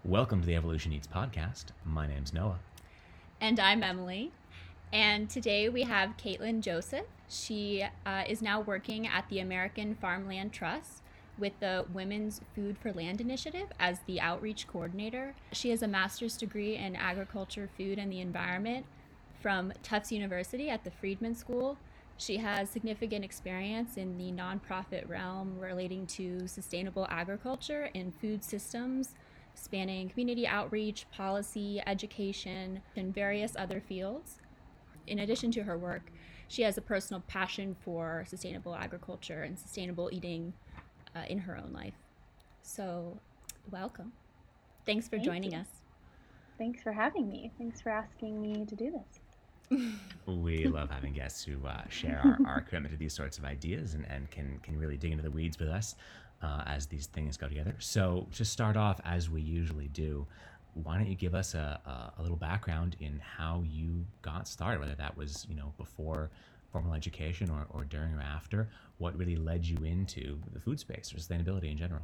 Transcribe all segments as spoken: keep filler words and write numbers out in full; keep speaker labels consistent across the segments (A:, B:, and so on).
A: Welcome to the Evolution Eats podcast. My name's Noah.
B: And I'm Emily. And today we have Caitlin Joseph. She uh, is now working at the American Farmland Trust with the Women's Food for Land Initiative as the outreach coordinator. She has a master's degree in agriculture, food, and the environment from Tufts University at the Friedman School. She has significant experience in the nonprofit realm relating to sustainable agriculture and food systems, spanning community outreach, policy, education, and various other fields. In addition to her work, she has a personal passion for sustainable agriculture and sustainable eating uh, in her own life. So, welcome. Thanks for
C: Thank
B: joining
C: you.
B: us.
C: Thanks for having me. Thanks for asking me to do this.
A: We love having guests who uh, share our, our commitment to these sorts of ideas and, and can, can really dig into the weeds with us uh, as these things go together. So to start off, as we usually do, why don't you give us a, a, a little background in how you got started, whether that was, you know, before formal education or, or during or after, what really led you into the food space or sustainability in general?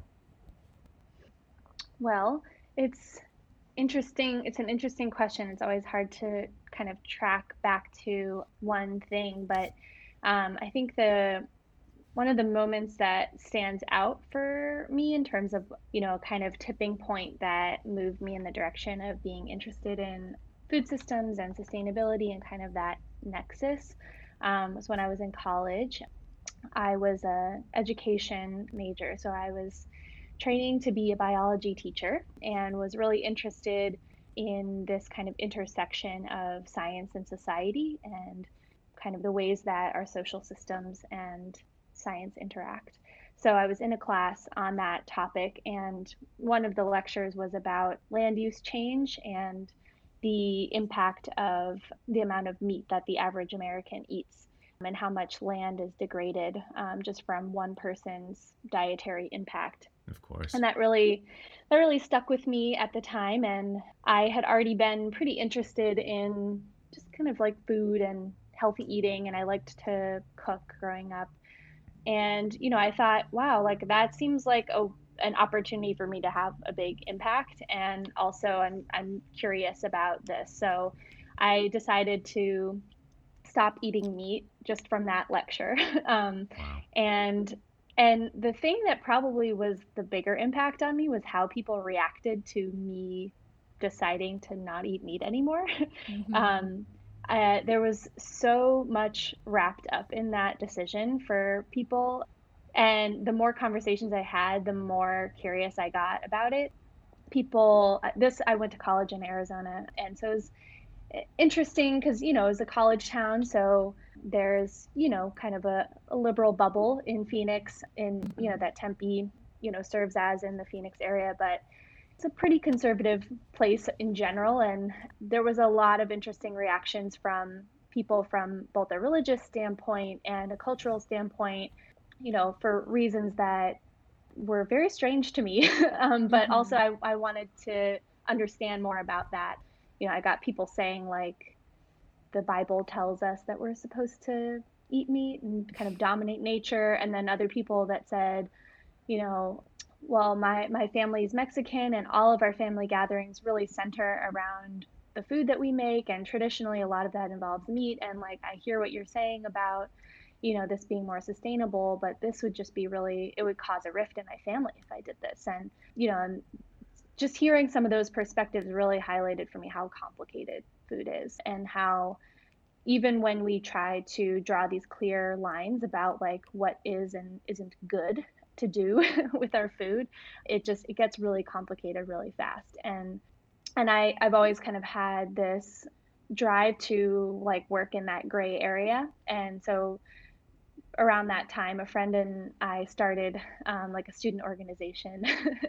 C: Well, it's interesting. It's an interesting question. It's always hard to kind of track back to one thing, but um, I think the one of the moments that stands out for me in terms of, you know, kind of tipping point that moved me in the direction of being interested in food systems and sustainability and kind of that nexus um, was when I was in college. I was a education major, so I was training to be a biology teacher and was really interested in this kind of intersection of science and society and kind of the ways that our social systems and science interact. So I was in a class on that topic, and one of the lectures was about land use change and the impact of the amount of meat that the average American eats and how much land is degraded um, just from one person's dietary impact.
A: Of course.
C: And that really that really stuck with me at the time, and I had already been pretty interested in just kind of like food and healthy eating, and I liked to cook growing up. And you know, I thought, wow, like that seems like a an opportunity for me to have a big impact, and also I'm I'm curious about this. So I decided to stop eating meat just from that lecture. um,
A: Wow.
C: and and the thing that probably was the bigger impact on me was how people reacted to me deciding to not eat meat anymore.
B: Mm-hmm.
C: um, uh, there was so much wrapped up in that decision for people. And the more conversations I had, the more curious I got about it. People, this, I went to college in Arizona. And so it was interesting because, you know, it's a college town. So there's, you know, kind of a, a liberal bubble in Phoenix, in, you know, that Tempe, you know, serves as in the Phoenix area. But it's a pretty conservative place in general. And there was a lot of interesting reactions from people from both a religious standpoint and a cultural standpoint, you know, for reasons that were very strange to me. um, but
B: Mm-hmm.
C: also I, I wanted to understand more about that. You know, I got people saying like the Bible tells us that we're supposed to eat meat and kind of dominate nature. And then other people that said, you know, well, my, my family is Mexican and all of our family gatherings really center around the food that we make. And traditionally, a lot of that involves meat. And like, I hear what you're saying about, you know, this being more sustainable, but this would just be really, it would cause a rift in my family if I did this. And, you know, and just hearing some of those perspectives really highlighted for me how complicated food is and how even when we try to draw these clear lines about like what is and isn't good to do with our food, it just it gets really complicated really fast. And and I I've always kind of had this drive to like work in that gray area. And so around that time, a friend and I started um, like a student organization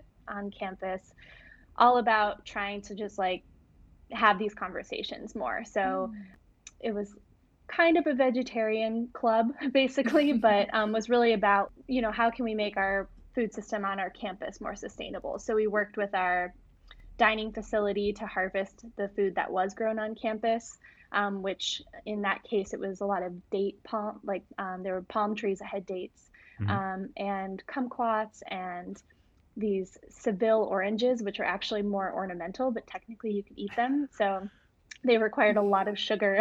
C: on campus, all about trying to just like have these conversations more. So
B: Mm.
C: it was kind of a vegetarian club basically, but um, was really about, you know, how can we make our food system on our campus more sustainable? So we worked with our dining facility to harvest the food that was grown on campus, um, which in that case, it was a lot of date palm, like um, there were palm trees that had dates,
A: Mm-hmm.
C: um, and kumquats and these Seville oranges, which are actually more ornamental, but technically you could eat them. So they required a lot of sugar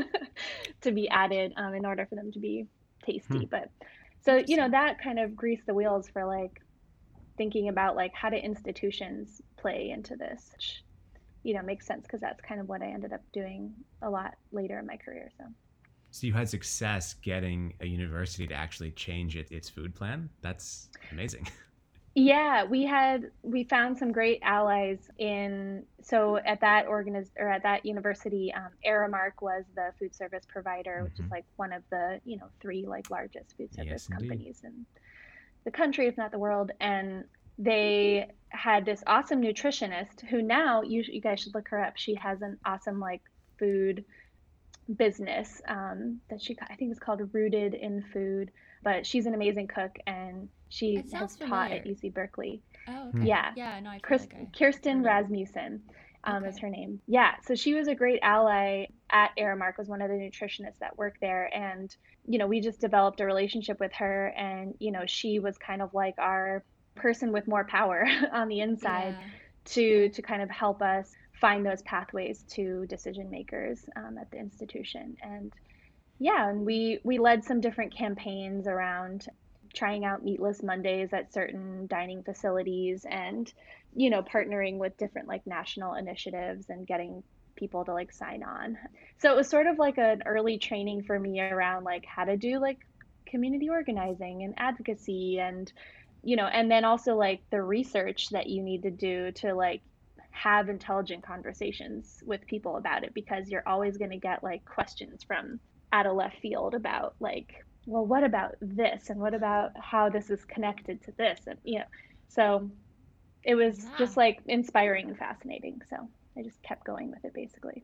C: to be added um, in order for them to be
A: Hmm.
C: tasty. But so, you know, that kind of greased the wheels for like thinking about like how do institutions play into this, which, you know, makes sense because that's kind of what I ended up doing a lot later in my career. So.
A: So you had success getting a university to actually change it, its food plan? That's amazing.
C: Yeah, we had we found some great allies in so at that organiz or at that university, um, Aramark was the food service provider, which is
A: Hmm.
C: like one of the, you know, three like largest food service
A: Yes, indeed.
C: companies in the country, if not the world. And they had this awesome nutritionist who now you, you guys should look her up. She has an awesome like food business um, that she I think is called Rooted in Food, but she's an amazing cook and she
B: It
C: has
B: sounds
C: taught
B: familiar.
C: at U C Berkeley.
B: Oh,
A: Hmm.
B: okay.
C: Yeah,
B: Yeah, no, I feel
C: Chris,
B: like I
C: Kirsten
B: heard of it.
C: Rasmussen um, is
B: Okay.
C: her name. Yeah, so she was a great ally at Aramark, was one of the nutritionists that worked there, and you know we just developed a relationship with her, and you know she was kind of like our person with more power on the inside
B: Yeah.
C: to
B: Okay.
C: to kind of help us find those pathways to decision makers um, at the institution. And yeah, and we we led some different campaigns around trying out meatless Mondays at certain dining facilities and you know partnering with different like national initiatives and getting people to like sign on. So it was sort of like an early training for me around like how to do like community organizing and advocacy and you know and then also like the research that you need to do to like have intelligent conversations with people about it because you're always going to get like questions from out of left field about like well what about this and what about how this is connected to this and you know so it was
B: Yeah.
C: just like inspiring and fascinating so I just kept going with it basically.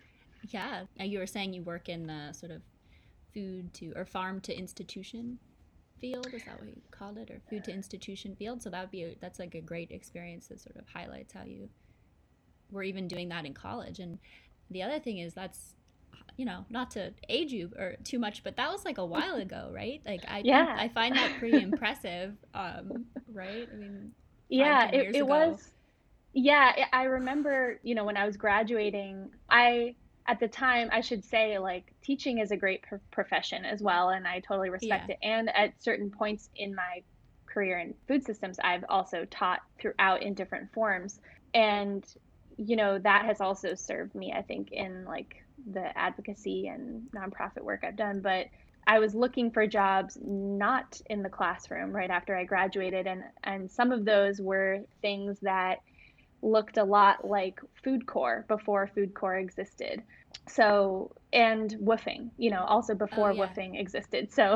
B: Yeah. Uh, You were saying you work in the sort of food to or farm to institution field. Is that what you called it, or food to institution field? So that would be a, that's like a great experience that sort of highlights how you were even doing that in college. And the other thing is that's you know not to age you or too much, but that was like a while ago, right? Like I think
C: Yeah.
B: I find that pretty impressive. Um, right? I mean, five
C: Yeah,
B: ten
C: it,
B: years
C: it
B: ago.
C: was. Yeah, I I remember, you know, when I was graduating, I, at the time, I should say, like, teaching is a great pr profession as well, and I totally respect
B: Yeah.
C: it. And at certain points in my career in food systems, I've also taught throughout in different forms. And, you know, that has also served me, I think, in like the advocacy and nonprofit work I've done. But I was looking for jobs not in the classroom right after I graduated, and and some of those were things that looked a lot like Food Corps before Food Corps existed. So, and woofing, you know, also
B: Oh
C: before
B: yeah.
C: woofing existed. So,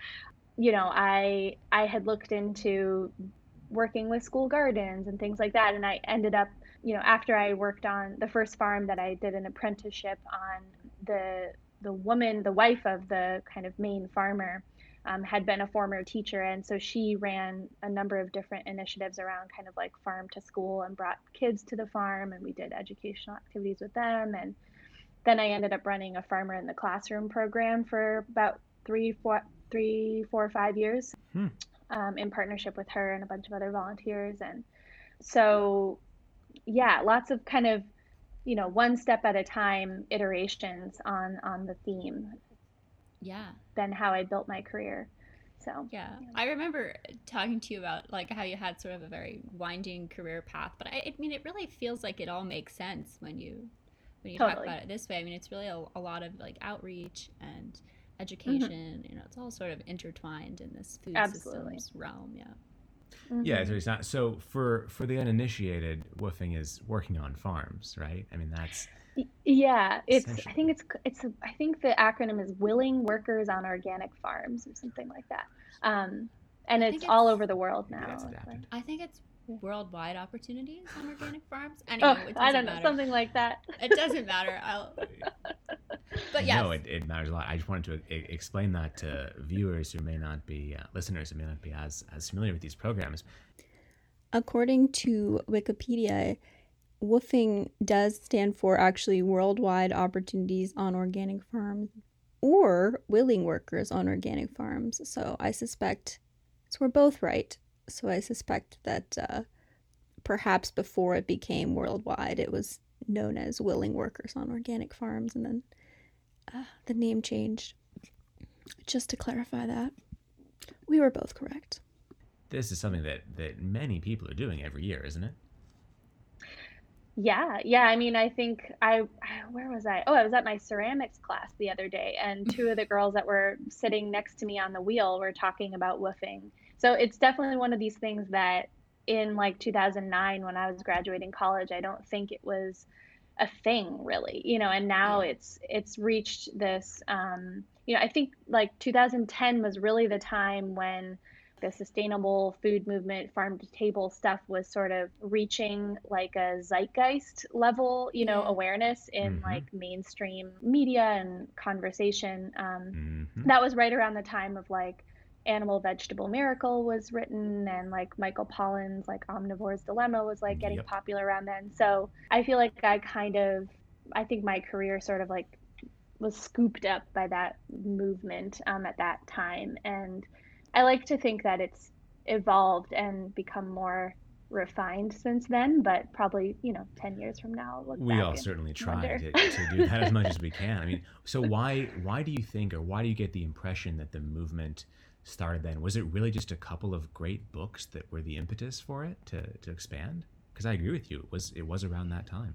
C: you know, I I had looked into working with school gardens and things like that, and I ended up, you know, after I worked on the first farm that I did an apprenticeship on, the the woman, the wife of the kind of main farmer, um, had been a former teacher, and so she ran a number of different initiatives around kind of like farm to school and brought kids to the farm, and we did educational activities with them. And then I ended up running a farmer in the classroom program for about three, four, three, four or five years,
A: Hmm.
C: um, in partnership with her and a bunch of other volunteers. And so, yeah, lots of kind of, you know, one step at a time iterations on on the theme.
B: Yeah.
C: Then how I built my career. So,
B: Yeah,
C: yeah.
B: I remember talking to you about like how you had sort of a very winding career path, but I, I mean, it really feels like it all makes sense when you when you talk
C: Totally.
B: about it this way. I mean, it's really a, a lot of like outreach and
C: Hmm.
B: education. You know, it's all sort of intertwined in this food
C: Absolutely.
B: systems realm. Yeah.
A: Yeah,
C: Hmm.
A: so it's not so for for the uninitiated, woofing is working on farms, right? I mean, that's
C: Yeah, it's, I think
A: essentially.
C: it's, it's, I think the acronym is Willing Workers on Organic Farms or something like that. Um, and
B: I
C: it's
B: think it's
C: all over the world
A: Maybe that's
C: now. Like,
A: adapted.
B: I think it's
C: yeah.
B: worldwide opportunities on organic farms.
C: Oh,
B: Anyway, it
C: I
B: doesn't
C: don't know,
B: matter.
C: something like that.
B: It doesn't matter. I'll. But yes,
A: No, it, it matters a lot. I just wanted to e- explain that to viewers who may not be, uh, listeners who may not be as, as familiar with these programs.
D: According to Wikipedia, woofing does stand for actually Worldwide Opportunities on Organic Farms or Willing Workers on Organic Farms. So I suspect so we're both right. So I suspect that uh, perhaps before it became worldwide, it was known as Willing Workers on Organic Farms, and then uh, the name changed. Just to clarify that, we were both correct.
A: This is something that, that many people are doing every year, isn't it?
C: Yeah, yeah. I mean, I think I, where was I? Oh, I was at my ceramics class the other day, and two of the girls that were sitting next to me on the wheel were talking about woofing. So it's definitely one of these things that in like two thousand nine, when I was graduating college, I don't think it was a thing really, you know, and now
B: Yeah.
C: it's it's reached this, um, you know, I think like two thousand ten was really the time when the sustainable food movement, farm to table stuff was sort of reaching like a zeitgeist level, you know,
B: Yeah.
C: awareness in
A: Mm-hmm.
C: like mainstream media and conversation. Um,
A: Mm-hmm.
C: that was right around the time of like Animal Vegetable Miracle was written, and like Michael Pollan's like Omnivore's Dilemma was like getting
A: Yep.
C: popular around then. So I feel like I kind of, I think my career sort of like was scooped up by that movement um, at that time. And I like to think that it's evolved and become more refined since then, but probably, you know, ten years from now, I'll look
A: We
C: back
A: all
C: and
A: certainly try
C: wonder.
A: to, to do that as much as we can. I mean, so why why do you think, or why do you get the impression that the movement started then? Was it really just a couple of great books that were the impetus for it to, to expand? Because I agree with you, it was it was around that time.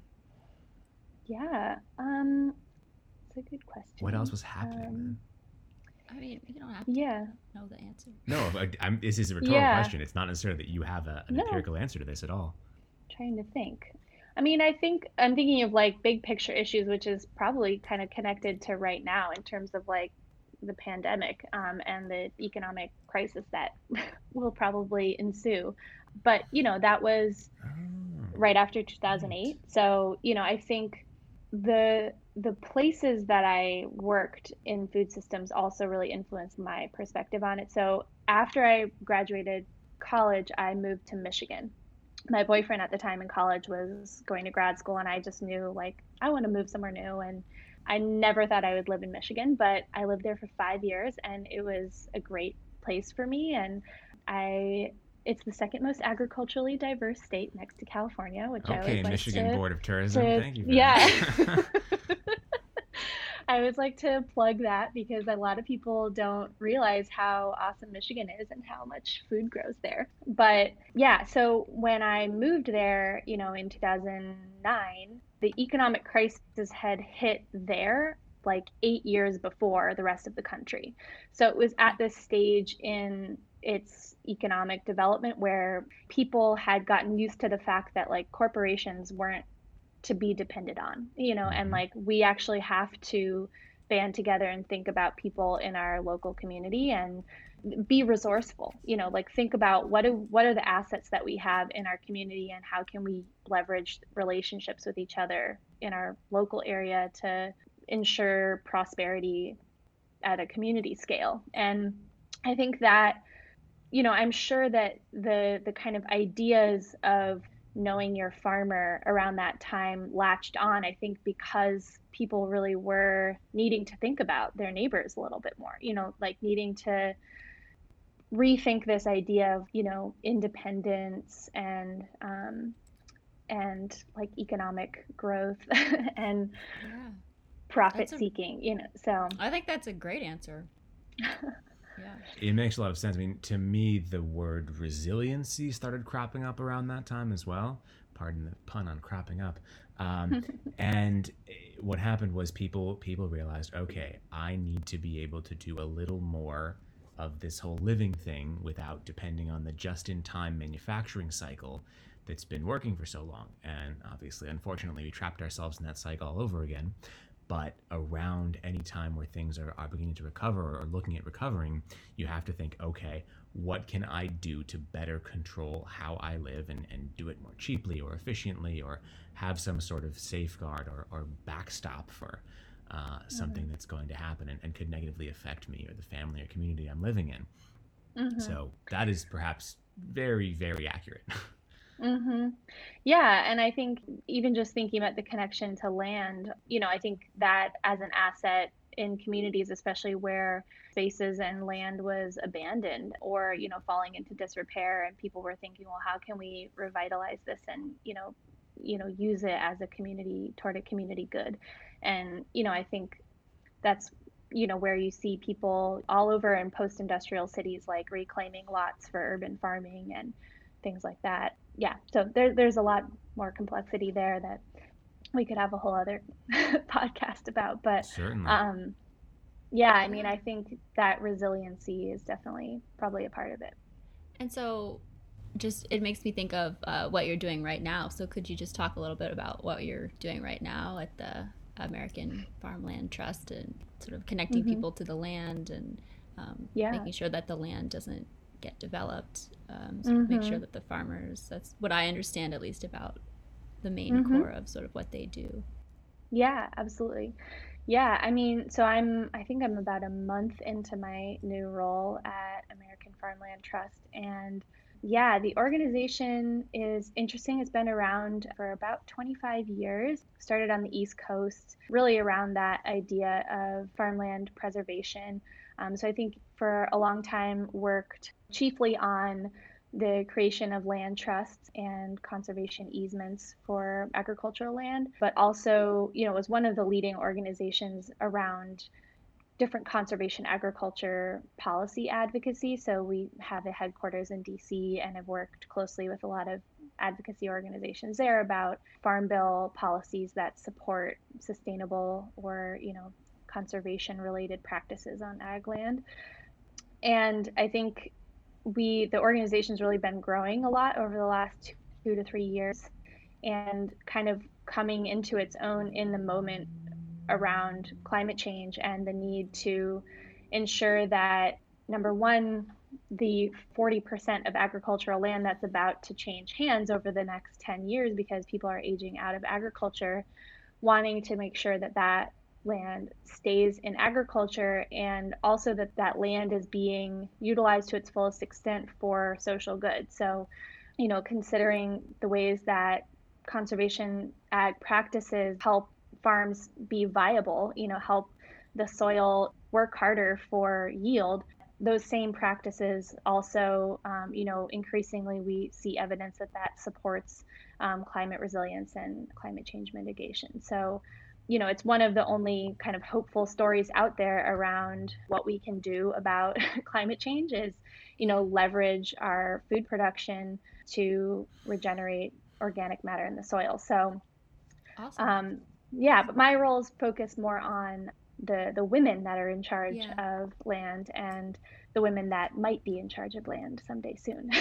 C: Yeah, um, it's a good
A: What else
C: question.
A: was happening
C: Um,
A: then?
B: I mean, you don't have to
C: yeah,
B: know the answer.
A: No, I, I'm, this is a rhetorical
C: yeah,
A: question. It's not necessarily that you have a, an
C: no,
A: empirical answer to this at all.
C: trying to think. I mean, I think I'm thinking of like big picture issues, which is probably kind of connected to right now in terms of like the pandemic um, and the economic crisis that will probably ensue. But, you know, that was
A: Oh,
C: right after
A: right.
C: two thousand eight. So, you know, I think the the places that I worked in food systems also really influenced my perspective on it. So, after I graduated college, I moved to Michigan. My boyfriend at the time in college was going to grad school, and I just knew like I want to move somewhere new. And I never thought I would live in Michigan, but I lived there for five years and it was a great place for me. And I it's the second most agriculturally diverse state next to California, which I
A: Okay,
C: always like
A: Michigan
C: to
A: Board of Tourism.
C: to
A: Thank you for
C: yeah.
A: that.
C: I always like to plug that because a lot of people don't realize how awesome Michigan is and how much food grows there. But yeah, so when I moved there, you know, in two thousand nine, the economic crisis had hit there like eight years before the rest of the country. So it was at this stage in its economic development where people had gotten used to the fact that like corporations weren't to be depended on, you know, and
A: Hmm.
C: like we actually have to band together and think about people in our local community and be resourceful, you know, like think about what do what are the assets that we have in our community and how can we leverage relationships with each other in our local area to ensure prosperity at a community scale. And I think that, you know, I'm sure that the the kind of ideas of knowing your farmer around that time latched on, I think, because people really were needing to think about their neighbors a little bit more, you know, like needing to rethink this idea of, you know, independence and um, and like economic growth and
B: Yeah.
C: profit
B: That's a
C: seeking, you know. So
B: I think that's a great answer. Yeah.
A: It makes a lot of sense. I mean, to me, the word resiliency started cropping up around that time as well. Pardon the pun on cropping up. Um, and eh, what happened was people people realized, okay, I need to be able to do a little more of this whole living thing without depending on the just-in-time manufacturing cycle that's been working for so long. And obviously, unfortunately, we trapped ourselves in that cycle all over again. But around any time where things are, are beginning to recover or looking at recovering, you have to think, okay, what can I do to better control how I live and, and do it more cheaply or efficiently or have some sort of safeguard or, or backstop for uh, something
C: Mhm.
A: that's going to happen and, and could negatively affect me or the family or community I'm living in.
C: Mhm.
A: So that is perhaps very, very accurate.
C: Mm-hmm. Yeah, and I think even just thinking about the connection to land, you know, I think that as an asset in communities, especially where spaces and land was abandoned or, you know, falling into disrepair. And people were thinking, well, how can we revitalize this and, you know, you know, use it as a community toward a community good. And, you know, I think that's, you know, where you see people all over in post-industrial cities, like reclaiming lots for urban farming and things like that. Yeah. So there, there's a lot more complexity there that we could have a whole other podcast about, but
A: Certainly.
C: um, yeah, I mean, I think that resiliency is definitely probably a part of it.
B: And so just it makes me think of uh, what you're doing right now. So could you just talk a little bit about what you're doing right now at the American Farmland Trust and sort of connecting
C: Mm-hmm.
B: people to the land and um,
C: Yeah.
B: making sure that the land doesn't get developed, um, sort of make sure
C: Mm-hmm.
B: that the farmers, that's what I understand at least about the main
C: Mm-hmm.
B: core of sort of what they do.
C: Yeah, absolutely. Yeah, I mean, so I'm, I think I'm about a month into my new role at American Farmland Trust. And yeah, the organization is interesting. It's been around for about twenty-five years, started on the East Coast, really around that idea of farmland preservation. Um, so I think for a long time worked chiefly on the creation of land trusts and conservation easements for agricultural land, but also, you know, was one of the leading organizations around different conservation agriculture policy advocacy. So we have a headquarters in D C and have worked closely with a lot of advocacy organizations there about farm bill policies that support sustainable or, you know, conservation related practices on ag land. And I think we the organization's really been growing a lot over the last two to three years and kind of coming into its own in the moment around climate change and the need to ensure that, number one, the forty percent of agricultural land that's about to change hands over the next ten years because people are aging out of agriculture, wanting to make sure that that land stays in agriculture and also that that land is being utilized to its fullest extent for social good. So, you know, considering the ways that conservation ag practices help farms be viable, you know, help the soil work harder for yield. Those same practices also, um, you know, increasingly we see evidence that that supports um, climate resilience and climate change mitigation. So, you know, it's one of the only kind of hopeful stories out there around what we can do about climate change is, you know, leverage our food production to regenerate organic matter in the soil. So,
B: Awesome.
C: um, yeah, but my role is focused more on the the women that are in charge
B: Yeah.
C: of land and the women that might be in charge of land someday soon.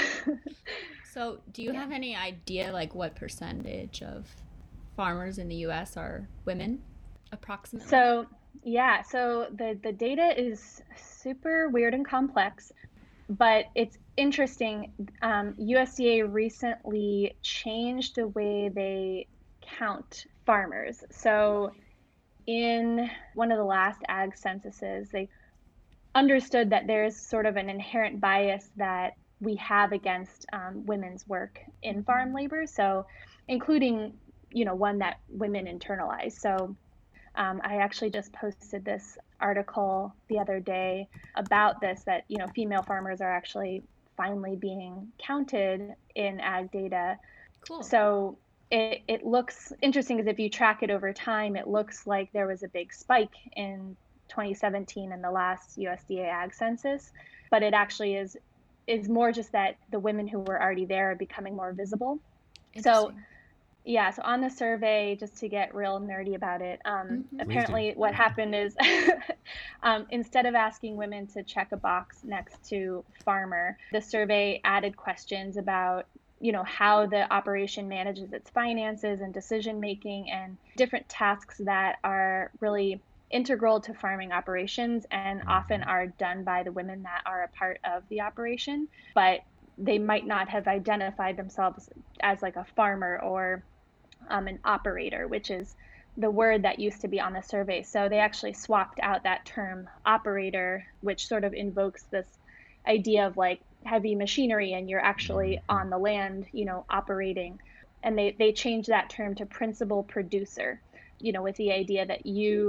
B: So do you
C: Yeah.
B: have any idea like what percentage of farmers in the U S are women approximately?
C: So, yeah, so the the data is super weird and complex, but it's interesting. Um, U S D A recently changed the way they count farmers. So, in one of the last ag censuses, they understood that there's sort of an inherent bias that we have against um, women's work in farm labor. So, including, you know, one that women internalize. So, um, I actually just posted this article the other day about this, that, you know, female farmers are actually finally being counted in ag data.
B: Cool.
C: So it, it looks interesting because if you track it over time, it looks like there was a big spike in twenty seventeen in the last U S D A ag census, but it actually is is more just that the women who were already there are becoming more visible. So
B: Interesting.
C: yeah, so on the survey, just to get real nerdy about it, um,
B: Mhm.
A: Please do.
C: apparently what happened is um, instead of asking women to check a box next to farmer, the survey added questions about, you know, how the operation manages its finances and decision making and different tasks that are really integral to farming operations and often are done by the women that are a part of the operation, but they might not have identified themselves as like a farmer or um, an operator, which is the word that used to be on the survey. So they actually swapped out that term operator, which sort of invokes this idea of like heavy machinery and you're actually on the land, you know, operating. And they, they changed that term to principal producer, you know, with the idea that you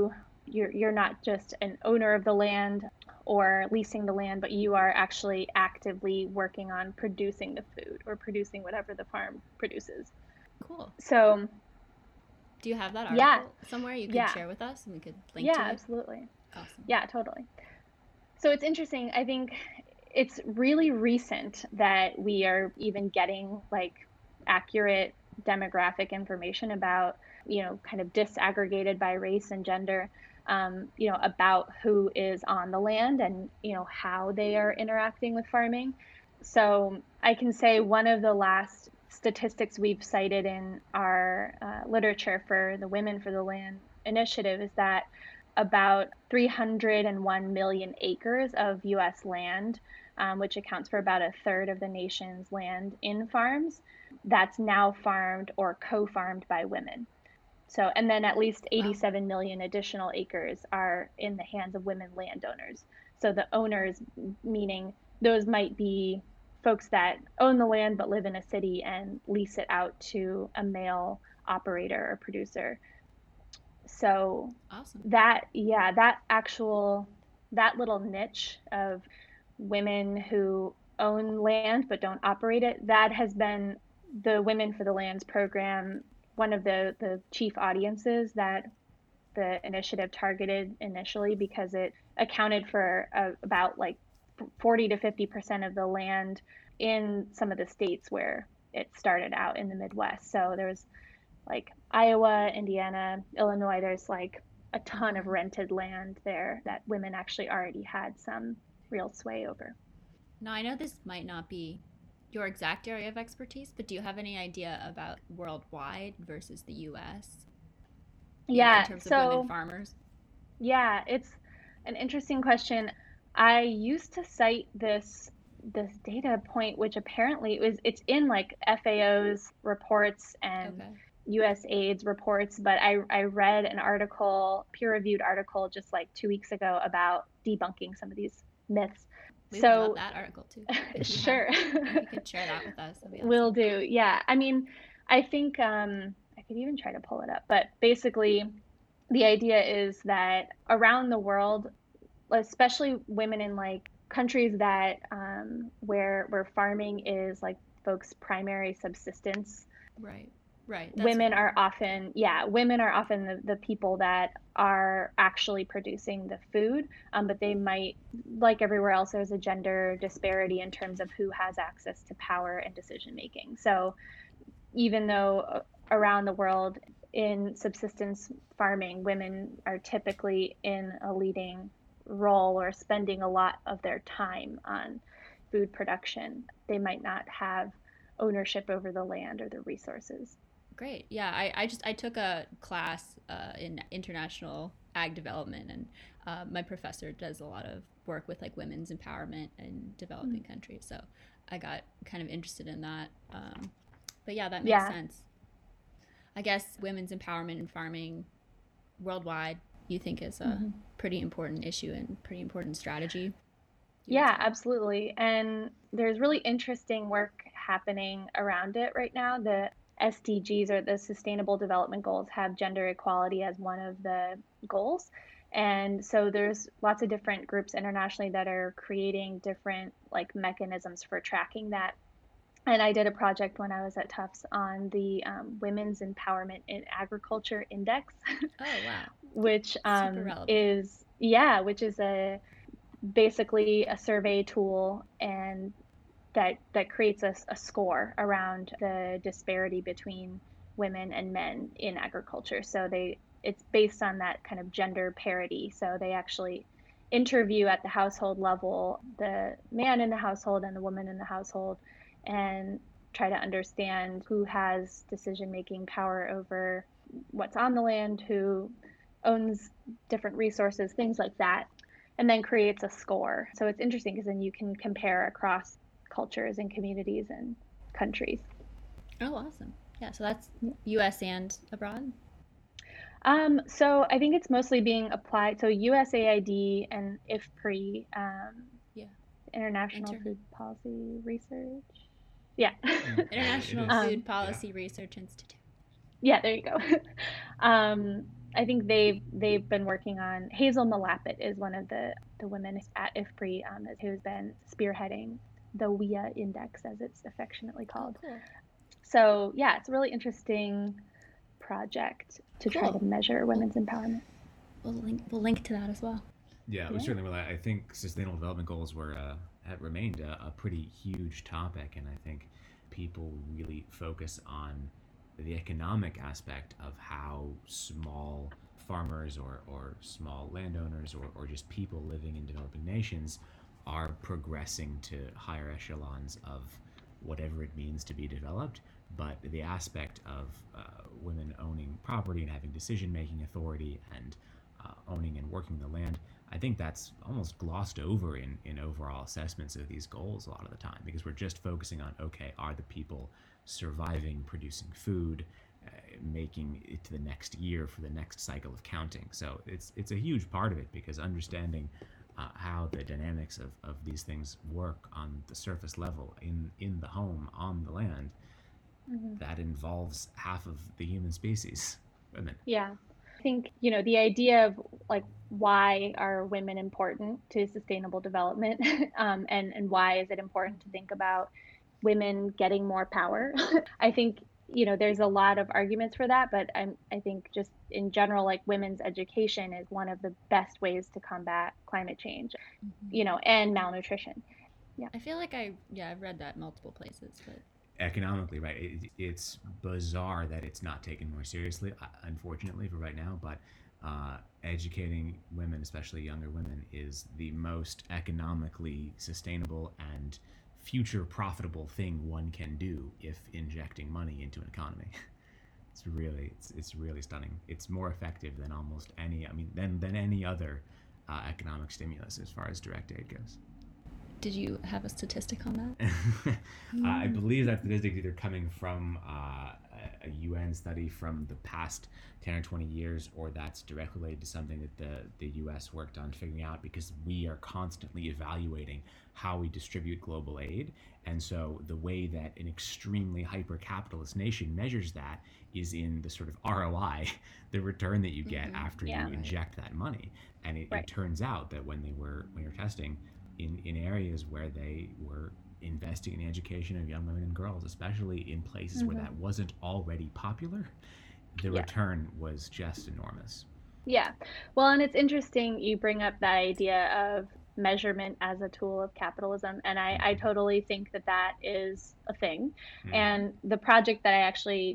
C: you're you're not just an owner of the land or leasing the land, but you are actually actively working on producing the food or producing whatever the farm produces.
B: Cool.
C: So
B: do you have that article
C: yeah,
B: somewhere you could
C: yeah.
B: share with us and we could link
C: yeah,
B: to it?
C: Absolutely.
B: Awesome.
C: Yeah, totally. So it's interesting. I think it's really recent that we are even getting like accurate demographic information about, you know, kind of disaggregated by race and gender, um, you know, about who is on the land and, you know, how they are interacting with farming. So I can say one of the last statistics we've cited in our uh, literature for the Women for the Land initiative is that about three hundred one million acres of U S land, um, which accounts for about a third of the nation's land in farms, that's now farmed or co-farmed by women. So, and then at least eighty-seven wow. million additional acres are in the hands of women landowners. So the owners, meaning those might be folks that own the land but live in a city and lease it out to a male operator or producer. So
B: awesome.
C: that, yeah, that actual, that little niche of women who own land but don't operate it, that has been the Women for the Lands program, one of the, the chief audiences that the initiative targeted initially, because it accounted for uh, about like forty to fifty percent of the land in some of the states where it started out in the Midwest. So there was like Iowa, Indiana, Illinois, there's like a ton of rented land there that women actually already had some real sway over.
B: Now, I know this might not be your exact area of expertise, but do you have any idea about worldwide versus the U S?
C: Yeah,
B: in terms
C: so,
B: of women farmers?
C: Yeah, it's an interesting question. I used to cite this this data point, which apparently it was it's in like F A O's reports and okay. U S A I D's reports, but I, I read an article, peer-reviewed article just like two weeks ago about debunking some of these myths.
B: We
C: so,
B: would love that article too.
C: Sure.
B: If you could share that with us. That'd be awesome.
C: Will do. Yeah. I mean, I think um, I could even try to pull it up, but basically the idea is that around the world, especially women in like countries that um, where where farming is like folks' primary subsistence.
B: Right. Right.
C: Women are often, yeah, women are often the, the people that are actually producing the food, um, but they might, like everywhere else, there's a gender disparity in terms of who has access to power and decision making. So even though around the world in subsistence farming, women are typically in a leading role or spending a lot of their time on food production, they might not have ownership over the land or the resources.
B: Great. Yeah, I, I just I took a class uh, in international ag development, and uh, my professor does a lot of work with like women's empowerment in developing mm-hmm. countries. So I got kind of interested in that. Um, but yeah, that makes
C: yeah.
B: sense. I guess women's empowerment in farming worldwide, you think is a mm-hmm. pretty important issue and pretty important strategy.
C: Yeah, absolutely. And there's really interesting work happening around it right now. The S D Gs, or the Sustainable Development Goals, have gender equality as one of the goals. And so there's lots of different groups internationally that are creating different like mechanisms for tracking that. And I did a project when I was at Tufts on the um, Women's Empowerment in Agriculture Index.
B: Oh, wow.
C: which um, is, yeah, which is a basically a survey tool and that that creates a, a score around the disparity between women and men in agriculture. So they it's based on that kind of gender parity. So they actually interview at the household level the man in the household and the woman in the household and try to understand who has decision-making power over what's on the land, who owns different resources, things like that, and then creates a score. So it's interesting because then you can compare across cultures and communities and countries.
B: Oh, awesome. Yeah, so that's U S and abroad?
C: Um, so I think it's mostly being applied. So U S A I D and I F P R I, um,
B: yeah,
C: International
B: Inter-
C: Food Policy Research. Yeah.
B: International
C: um,
B: Food Policy yeah. Research Institute.
C: Yeah, there you go. um, I think they've they've been working on. Hazel Malapit is one of the the women at I F P R I um, who's been spearheading the W I A index, as it's affectionately called.
B: Oh, cool.
C: So yeah, it's a really interesting project to try
B: Cool.
C: to measure women's empowerment.
B: We'll link, we'll link to that as well.
A: Yeah, we
C: Yeah.
A: certainly will. I think sustainable development goals were uh, have remained a, a pretty huge topic, and I think people really focus on the economic aspect of how small farmers or, or small landowners or, or just people living in developing nations are progressing to higher echelons of whatever it means to be developed. But the aspect of uh, women owning property and having decision making authority and uh, owning and working the land, I think that's almost glossed over in, in overall assessments of these goals a lot of the time, because we're just focusing on, okay, are the people surviving, producing food, uh, making it to the next year for the next cycle of counting? So it's it's a huge part of it, because understanding uh, how the dynamics of, of these things work on the surface level in, in the home, on the land,
C: Mm-hmm.
A: that involves half of the human species, women.
C: Yeah. I think, you know, the idea of like, why are women important to sustainable development? um, and, and why is it important to think about women getting more power? I think, you know, there's a lot of arguments for that, but I'm, I think just in general, like women's education is one of the best ways to combat climate change,
B: Mm-hmm.
C: you know, and malnutrition. Yeah.
B: I feel like I, yeah, I've read that multiple places, but
A: Economically, right? It, it's bizarre that it's not taken more seriously, uh, unfortunately, for right now. But uh, educating women, especially younger women, is the most economically sustainable and future profitable thing one can do if injecting money into an economy. It's really, it's, it's really stunning. It's more effective than almost any, I mean, than than any other uh, economic stimulus as far as direct aid goes.
B: did you have a statistic on that?
A: uh, I believe that statistic is either coming from uh, a U N study from the past ten or twenty years, or that's directly related to something that the, the U S worked on figuring out, because we are constantly evaluating how we distribute global aid. And so the way that an extremely hyper-capitalist nation measures that is in the sort of R O I, the return that you get
B: Mhm.
A: after
C: Yeah.
A: you inject that money. And it,
C: Right.
A: it turns out that when they were when you're testing in, in areas where they were investing in the education of young women and girls, especially in places where
C: Mhm.
A: that wasn't already popular, the
C: Yeah.
A: return was just enormous.
C: Yeah. Well, and it's interesting you bring up that idea of measurement as a tool of capitalism. And I, I
A: Mhm.
C: totally think that that is a thing.
A: Mm.
C: And the project that I actually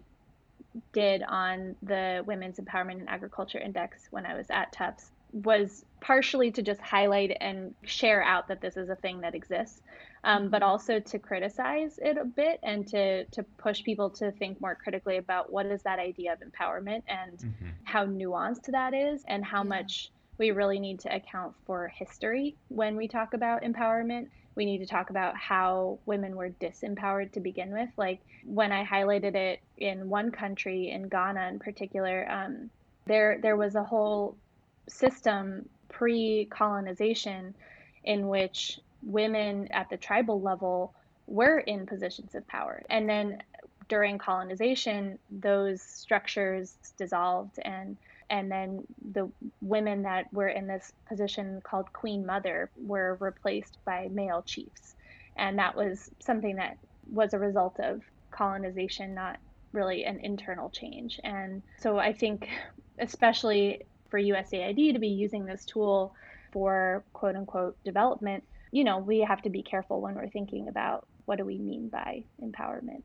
C: did on the Women's Empowerment in Agriculture Index when I was at Tufts was partially to just highlight and share out that this is a thing that exists, um, but also to criticize it a bit and to to push people to think more critically about what is that idea of empowerment and
A: Mhm.
C: how nuanced that is, and how
B: Yeah.
C: much we really need to account for history when we talk about empowerment. We need to talk about how women were disempowered to begin with. Like when I highlighted it in one country, in Ghana in particular, um, there there was a whole system pre-colonization in which women at the tribal level were in positions of power. And then during colonization, those structures dissolved, and and then the women that were in this position called Queen Mother were replaced by male chiefs. And that was something that was a result of colonization, not really an internal change. And so I think, especially for U S A I D to be using this tool for quote unquote development, you know, we have to be careful when we're thinking about what do we mean by empowerment.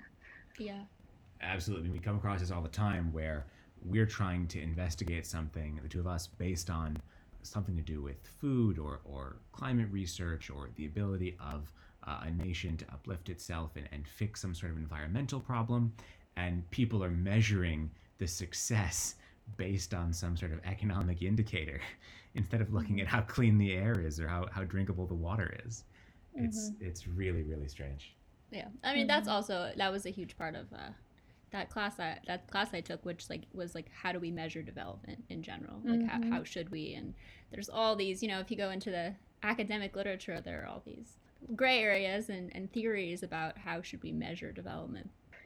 B: Yeah.
A: Absolutely. We come across this all the time where we're trying to investigate something, the two of us, based on something to do with food or, or climate research or the ability of uh, a nation to uplift itself and, and fix some sort of environmental problem. And people are measuring the success based on some sort of economic indicator instead of looking at how clean the air is or how, how drinkable the water is. It's it's really, really strange.
B: Yeah. I mean, that's also, that was a huge part of uh, that class I that class I took, which like was like, how do we measure development in general? Like how,
C: Mhm.
B: how should we? And there's all these, you know, if you go into the academic literature, there are all these gray areas and, and theories about how should we measure development.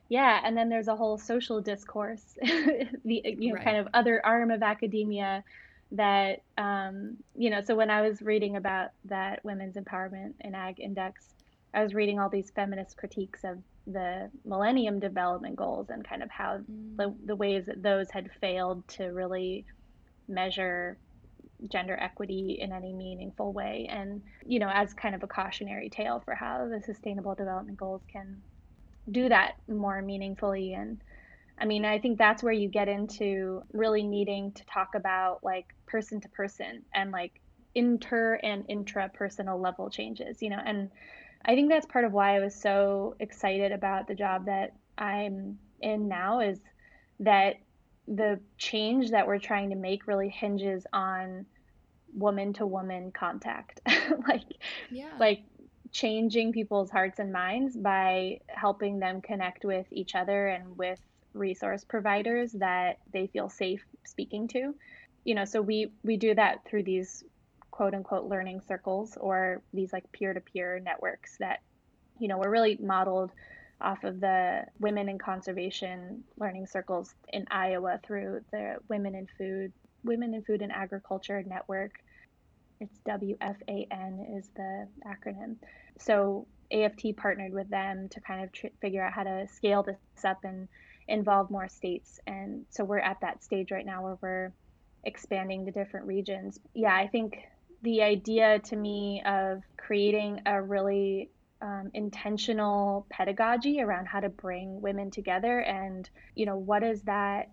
C: Yeah, and then there's a whole social discourse, the you know kind
B: Right.
C: of other arm of academia that um, you know. So when I was reading about that Women's Empowerment and Ag Index, I was reading all these feminist critiques of the Millennium Development Goals and kind of how the
B: Mm,
C: the ways that those had failed to really measure gender equity in any meaningful way, and you know as kind of a cautionary tale for how the Sustainable Development Goals can do that more meaningfully. And I mean, I think that's where you get into really needing to talk about like person to person and like inter and intrapersonal level changes, you know. And I think that's part of why I was so excited about the job that I'm in now, is that the change that we're trying to make really hinges on woman to woman contact. like
B: yeah.
C: like changing people's hearts and minds by helping them connect with each other and with resource providers that they feel safe speaking to. You know, so we we do that through these quote unquote learning circles, or these like peer-to-peer networks that, you know, were really modeled off of the Women in Conservation learning circles in Iowa through the Women in Food Women in Food and Agriculture Network. It's W F A N is the acronym. So A F T partnered with them to kind of tr- figure out how to scale this up and involve more states. And so we're at that stage right now where we're expanding to different regions. Yeah, I think the idea to me of creating a really um, intentional pedagogy around how to bring women together, and you know what is that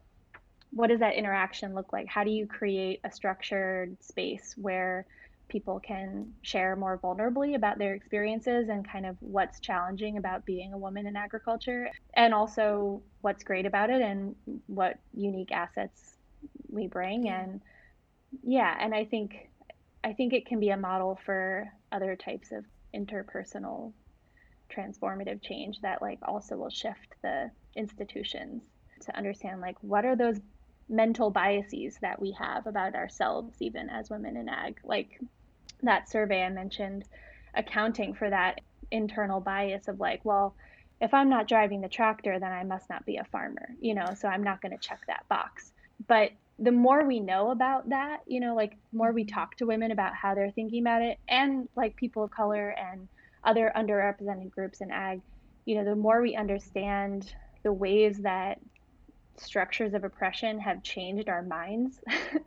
C: what does that interaction look like? How do you create a structured space where people can share more vulnerably about their experiences and kind of what's challenging about being a woman in agriculture, and also what's great about it and what unique assets we bring.
B: Yeah.
C: And yeah, and I think I think it can be a model for other types of interpersonal transformative change that like also will shift the institutions to understand like what are those mental biases that we have about ourselves even as women in ag. Like that survey I mentioned, accounting for that internal bias of like, well, if I'm not driving the tractor, then I must not be a farmer, you know, so I'm not going to check that box. But the more we know about that, you know, like the more we
B: Mhm.
C: talk to women about how they're thinking about it, and like people of color and other underrepresented groups in ag, you know, the more we understand the ways that structures of oppression have changed our minds,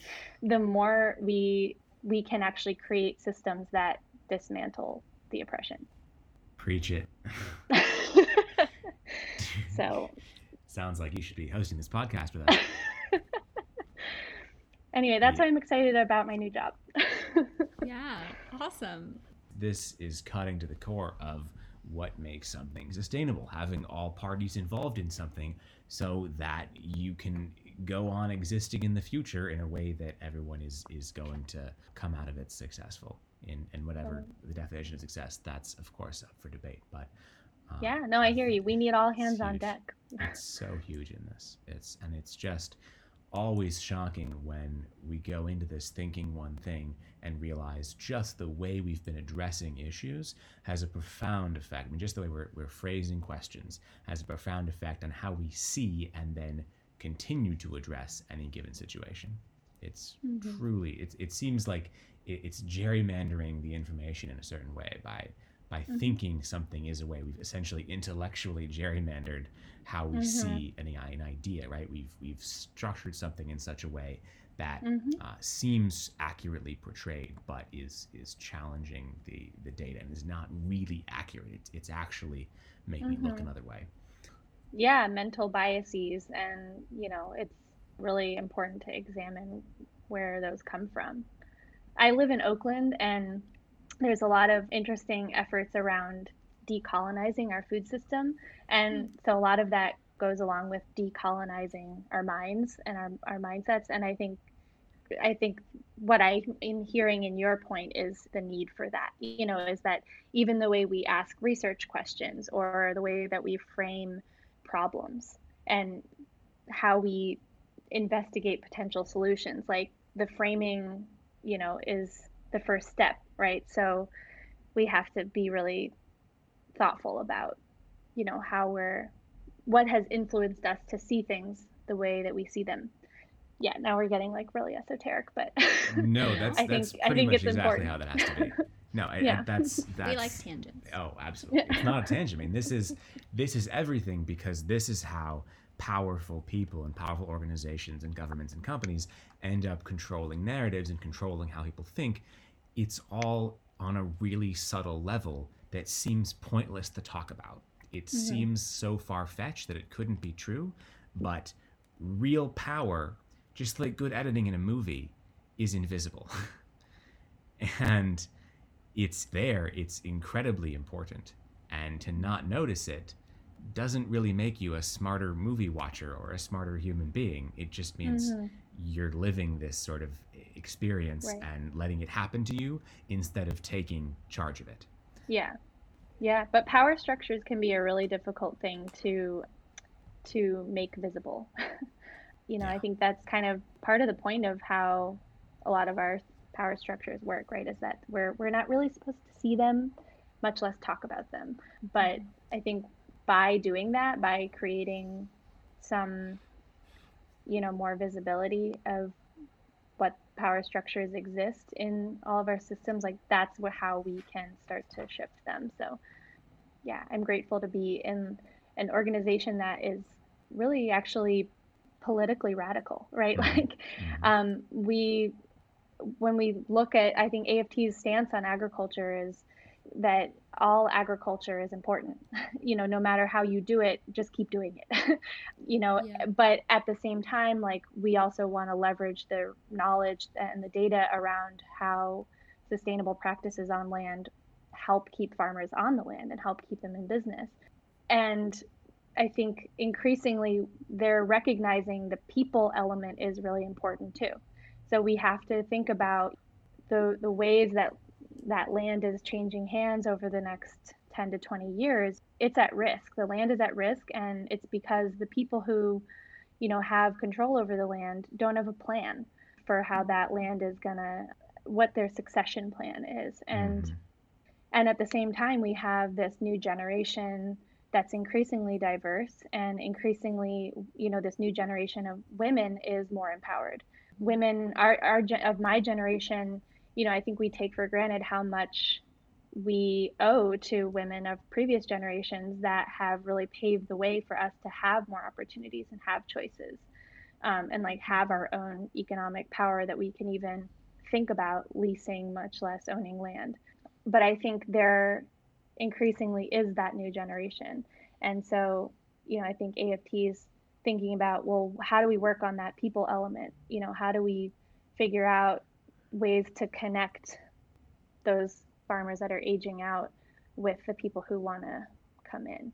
C: the more we we can actually create systems that dismantle the oppression.
A: Preach it.
C: So
A: Sounds like you should be hosting this podcast with us.
C: anyway, that's
A: The
C: why I'm excited about my new job.
B: Yeah. Awesome.
A: this is cutting to the core of what makes something sustainable, having all parties involved in something so that you can go on existing in the future in a way that everyone is is going to come out of it successful in and whatever the definition of success, that's of course up for debate, but um,
C: Yeah, no, I hear you. We need all
A: it's
C: hands on
A: huge.
C: deck.
A: It's so huge in this. It's and it's just always shocking when we go into this thinking one thing and realize just the way we've been addressing issues has a profound effect. I mean, just the way we're, we're phrasing questions has a profound effect on how we see and then continue to address any given situation. It's
C: Mm-hmm.
A: truly, it, it seems like it, it's gerrymandering the information in a certain way by by
C: Mm-hmm.
A: thinking something is a way. We've essentially intellectually gerrymandered how we
C: Mm-hmm.
A: see an, an idea, right? We've we've structured something in such a way that
C: Mm-hmm.
A: uh, seems accurately portrayed, but is is challenging the the data and is not really accurate. It's, it's actually making it look
C: Mm-hmm.
A: another way.
C: Yeah, mental biases, and you know, it's really important to examine where those come from. I live in Oakland, and there's a lot of interesting efforts around decolonizing our food system.
B: Hmm.
C: And so a lot of that goes along with decolonizing our minds and our, our mindsets. And I think I think what I am hearing in your point is the need for that, you know, is that even the way we ask research questions or the way that we frame problems and how we investigate potential solutions, like the framing, you know, is the first step, right? So we have to be really thoughtful about, you know, how we're what has influenced us to see things the way that we see them. Yeah, now we're getting like really esoteric, but
A: No, that's
C: I think
A: that's
C: I
A: pretty
C: think
A: much
C: it's
A: exactly
C: important.
A: how that has to be. No, I, I,
C: Yeah.
A: that's that's
B: We like tangents.
A: Oh, absolutely. It's not a tangent. I mean, this is this is everything, because this is how powerful people and powerful organizations and governments and companies end up controlling narratives and controlling how people think. It's all on a really subtle level that seems pointless to talk about. It
C: Mm-hmm.
A: seems so far-fetched that it couldn't be true, but real power, just like good editing in a movie, is invisible. And it's there, it's incredibly important. And to not notice it doesn't really make you a smarter movie watcher or a smarter human being. It just means
C: Mhm.
A: you're living this sort of experience
C: Right.
A: and letting it happen to you instead of taking charge of it.
C: Yeah. Yeah, but power structures can be a really difficult thing to to make visible. You know, I
A: Yeah.
C: think that's kind of part of the point of how a lot of our power structures work, right? Is that we're we're not really supposed to see them, much less talk about them. But I think by doing that, by creating some, you know, more visibility of what power structures exist in all of our systems, like that's what, how we can start to shift them. So yeah, I'm grateful to be in an organization that is really actually politically radical, right?
A: Mhm.
C: Like,
A: Mhm.
C: um, we, when we look at, I think A F T's stance on agriculture is that all agriculture is important. You know, no matter how you do it, just keep doing it. You know,
B: Yeah.
C: but at the same time, like we also want to leverage the knowledge and the data around how sustainable practices on land help keep farmers on the land and help keep them in business. And I think increasingly they're recognizing the people element is really important too. So we have to think about the the ways that that land is changing hands over the next ten to twenty years. It's at risk. The land is at risk, and it's because the people who, you know, have control over the land don't have a plan for how that land is gonna, what their succession plan is. And
A: Mhm.
C: and at the same time, we have this new generation that's increasingly diverse and increasingly, you know, this new generation of women is more empowered. Women, our, our of my generation, you know, I think we take for granted how much we owe to women of previous generations that have really paved the way for us to have more opportunities and have choices, um, and like have our own economic power that we can even think about leasing, much less owning land. But I think there increasingly is that new generation. And so, you know, I think A F T is thinking about, well, how do we work on that people element? You know, how do we figure out ways to connect those farmers that are aging out with the people who want to come in?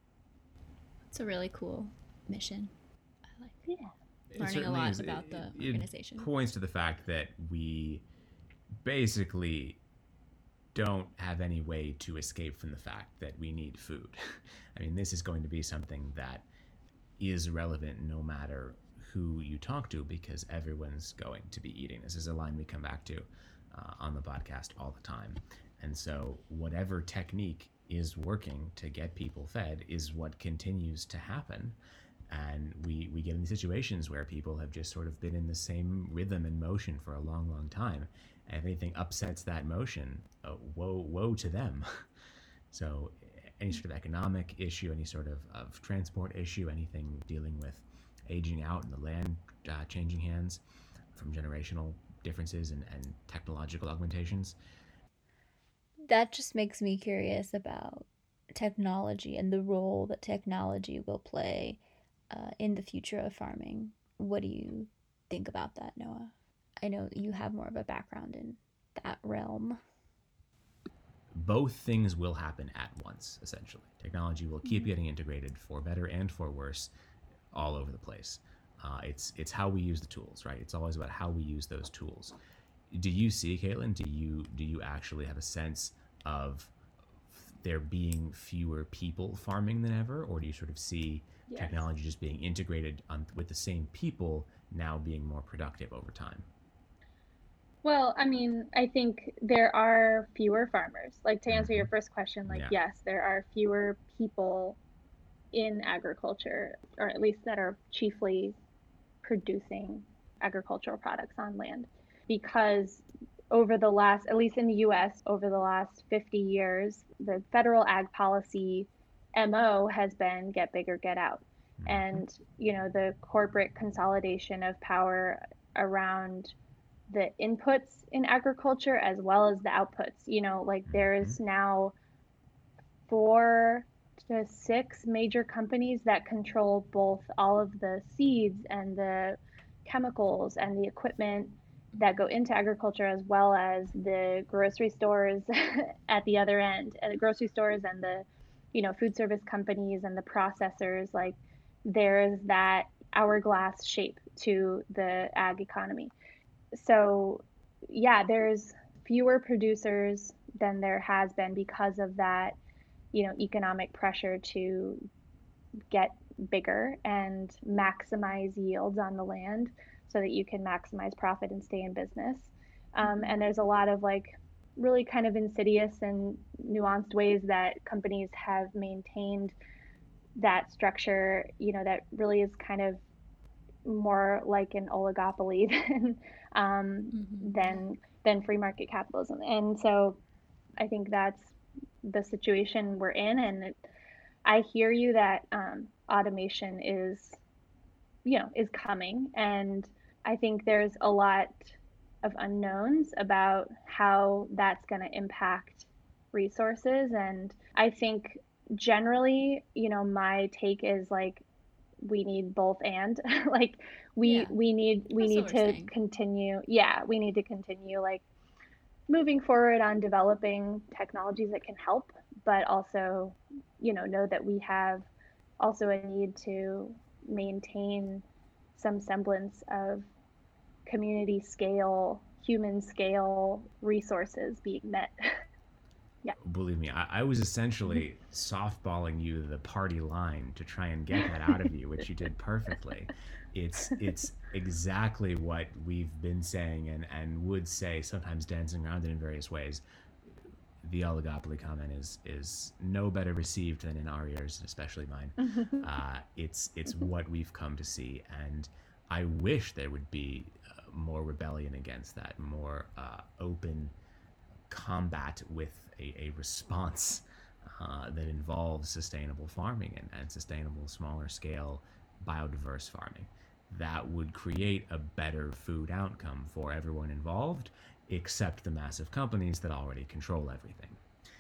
B: It's a really cool mission. I like
C: Yeah.
A: It
B: learning a
A: certainly
B: lot
A: is.
B: about
A: It-
B: the
A: it
B: organization.
A: points to the fact that we basically don't have any way to escape from the fact that we need food. I mean, this is going to be something that is relevant no matter who you talk to, because everyone's going to be eating. This is a line we come back to uh, on the podcast all the time. And so whatever technique is working to get people fed is what continues to happen. And we, we get in situations where people have just sort of been in the same rhythm and motion for a long, long time. And if anything upsets that motion, uh, woe, woe to them. So any sort of economic issue, any sort of, of transport issue, anything dealing with aging out and the land uh, changing hands from generational differences and, and technological augmentations.
D: That just makes me curious about technology and the role that technology will play uh, in the future of farming. What do you think about that, Noah? I know you have more of a background in that realm.
A: Both things will happen at once, essentially. Technology will keep getting integrated for better and for worse all over the place. Uh, it's it's how we use the tools, right? It's always about how we use those tools. Do you see, Caitlin, do you do you actually have a sense of there being fewer people farming than ever, or do you sort of see
C: Yes.
A: technology just being integrated on, with the same people now being more productive over time?
C: Well, I mean, I think there are fewer farmers. Like to answer your
A: Mhm.
C: first question, like
A: Yeah.
C: yes, there are fewer people in agriculture, or at least that are chiefly producing agricultural products on land. Because over the last, at least in the U S, over the last fifty years, the federal ag policy M O has been get bigger, get out. And, you know, the corporate consolidation of power around the inputs in agriculture as well as the outputs. You know, like there's now four to six major companies that control both all of the seeds and the chemicals and the equipment that go into agriculture, as well as the grocery stores at the other end, and the grocery stores and the, you know, food service companies and the processors. Like there's that hourglass shape to the ag economy. So yeah, there's fewer producers than there has been because of that, you know, economic pressure to get bigger and maximize yields on the land so that you can maximize profit and stay in business. Um, and there's a lot of like really kind of insidious and nuanced ways that companies have maintained that structure, you know, that really is kind of more like an oligopoly than um, mm-hmm. than than free market capitalism. And so I think that's the situation we're in. And it, I hear you that um, automation is, you know, is coming. And I think there's a lot of unknowns about how that's going to impact resources. And I think generally, you know, my take is like, we need both and like we yeah. we need we That's need to saying. continue yeah we need to continue like moving forward on developing technologies that can help, but also, you know know that we have also a need to maintain some semblance of community scale, human scale resources being met. Yeah.
A: Believe me, I, I was essentially softballing you the party line to try and get that out of you, which you did perfectly. It's it's exactly what we've been saying and, and would say, sometimes dancing around it in various ways. The oligopoly comment is is no better received than in our ears, especially mine. uh, it's it's what we've come to see, and I wish there would be uh, more rebellion against that, more uh, open combat with a, a response uh, that involves sustainable farming and, and sustainable smaller scale biodiverse farming. That would create a better food outcome for everyone involved, except the massive companies that already control everything.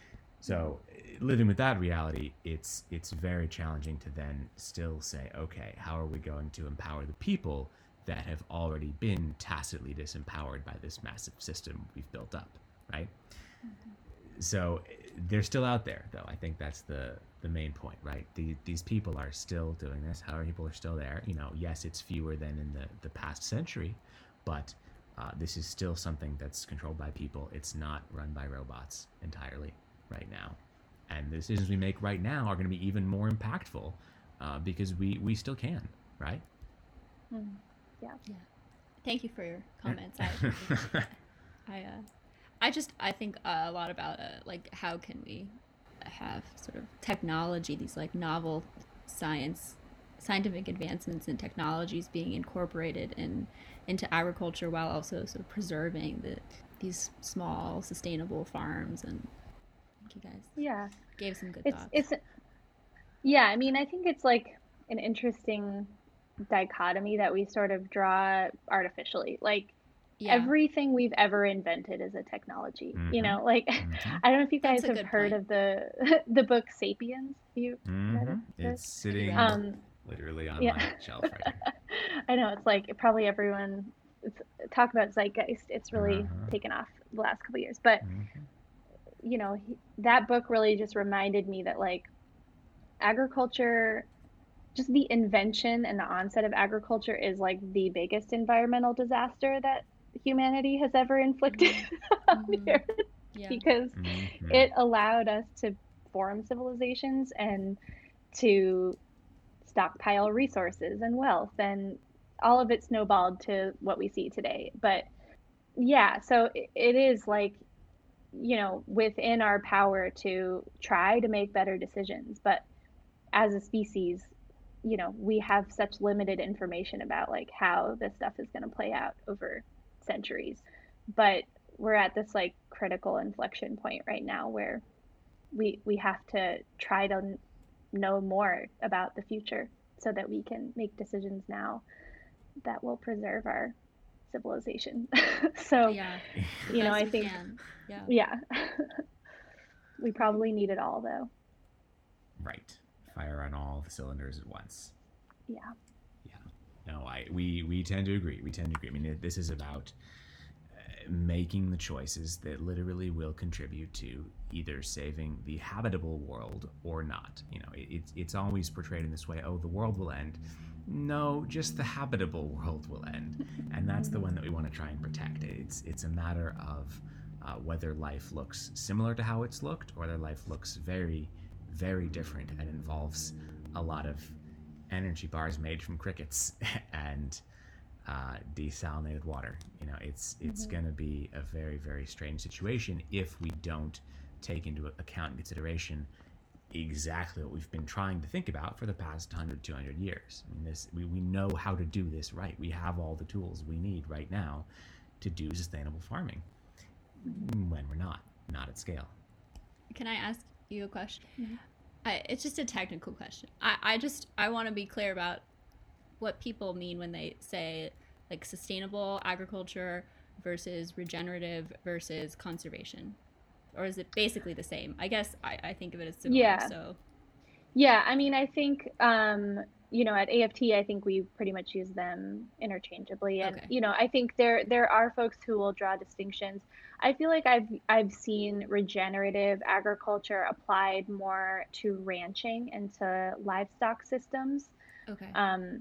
A: So living with that reality, it's it's very challenging to then still say, okay, how are we going to empower the people that have already been tacitly disempowered by this massive system we've built up? Right? Mm-hmm. So they're still out there, though. I think that's the the main point, right? The, these people are still doing this. However, people are still there. You know, yes, it's fewer than in the, the past century, but uh, this is still something that's controlled by people. It's not run by robots entirely right now. And the decisions we make right now are going to be even more impactful uh, because we, we still can, right?
C: Mm. Yeah.
B: Yeah. Thank you for your comments. I, I uh, I just, I think uh, a lot about, uh, like, how can we have sort of technology, these, like, novel science, scientific advancements and technologies being incorporated in into agriculture while also sort of preserving the these small, sustainable farms. And thank you guys.
C: Yeah.
B: Gave some good
C: it's,
B: thoughts.
C: It's, yeah, I mean, I think it's, like, an interesting dichotomy that we sort of draw artificially. Like, yeah. Everything we've ever invented is a technology. Mm-hmm. You know, like mm-hmm. I don't know if you guys have heard point. of the the book *Sapiens*. You
A: mm-hmm. read it? It's sitting um, literally on yeah. my shelf right here.
C: I know, it's like probably everyone it's, talk about zeitgeist. It's really uh-huh. taken off the last couple of years. But mm-hmm. you know, he, that book really just reminded me that like agriculture, just the invention and the onset of agriculture is like the biggest environmental disaster that humanity has ever inflicted mm-hmm. on the earth yeah. because mm-hmm. it allowed us to form civilizations and to stockpile resources and wealth, and all of it snowballed to what we see today. But yeah, so it, it is like, you know, within our power to try to make better decisions, but as a species, you know, we have such limited information about like how this stuff is going to play out over centuries. But we're at this like critical inflection point right now where we we have to try to know more about the future so that we can make decisions now that will preserve our civilization. So,
B: Yeah,
C: you know,
B: best
C: I
B: we
C: think,
B: can. Yeah.
C: yeah, we probably need it all though.
A: Right. Fire on all the cylinders at once.
C: Yeah.
A: Yeah. No, I we we tend to agree. We tend to agree. I mean, this is about uh, making the choices that literally will contribute to either saving the habitable world or not. You know, it, it's it's always portrayed in this way. Oh, the world will end. No, just the habitable world will end, and that's the one that we want to try and protect. It's it's a matter of uh, whether life looks similar to how it's looked, or whether life looks very, very different and involves a lot of energy bars made from crickets and uh, desalinated water. You know, it's it's
C: Mhm.
A: going to be a very, very strange situation if we don't take into account and consideration exactly what we've been trying to think about for the past one hundred, two hundred years. I mean, this we, we know how to do this right. We have all the tools we need right now to do sustainable farming when we're not, not at scale.
B: Can I ask you a question?
C: Mhm.
B: I, it's just a technical question. I, I just I want to be clear about what people mean when they say like sustainable agriculture versus regenerative versus conservation, or is it basically the same? I guess I, I think of it as similar.
C: Yeah.
B: So
C: Yeah, I mean, I think, um, you know, at A F T, I think we pretty much use them interchangeably. And,
B: Okay.
C: you know, I think there there are folks who will draw distinctions. I feel like I've I've seen regenerative agriculture applied more to ranching and to livestock systems,
B: Okay.
C: um,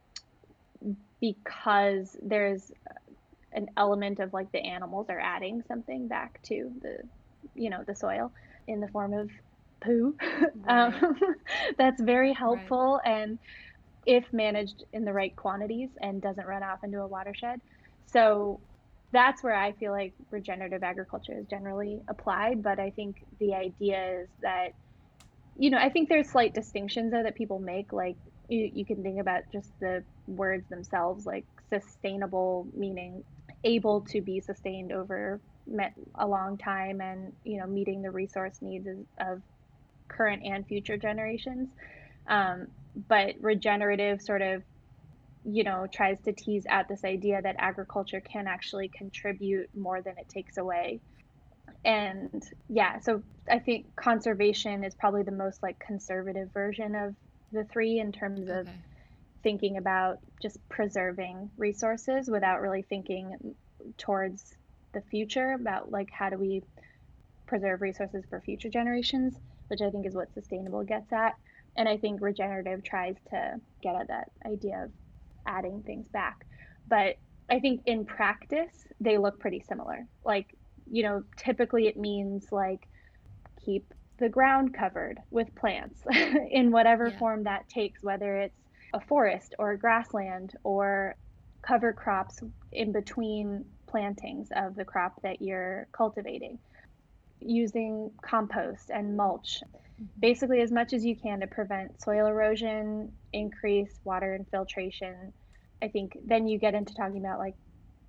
C: because there's an element of like the animals are adding something back to the, you know, the soil in the form of poo.
B: Right.
C: um, that's very
B: Right.
C: helpful, and if managed in the right quantities and doesn't run off into a watershed. So that's where I feel like regenerative agriculture is generally applied. But I think the idea is that, you know, I think there's slight distinctions though that people make. Like you, you can think about just the words themselves, like sustainable meaning able to be sustained over me- a long time, and you know, meeting the resource needs of of current and future generations. Um, but regenerative sort of, you know, tries to tease out this idea that agriculture can actually contribute more than it takes away. And yeah, so I think conservation is probably the most like conservative version of the three in terms of
B: Okay.
C: thinking about just preserving resources without really thinking towards the future about like how do we preserve resources for future generations, which I think is what sustainable gets at. And I think regenerative tries to get at that idea of adding things back. But I think in practice, they look pretty similar. Like, you know, typically it means like keep the ground covered with plants in whatever
B: Yeah.
C: form that takes, whether it's a forest or a grassland or cover crops in between plantings of the crop that you're cultivating, using compost and mulch, basically as much as you can to prevent soil erosion, increase water infiltration. I think then you get into talking about like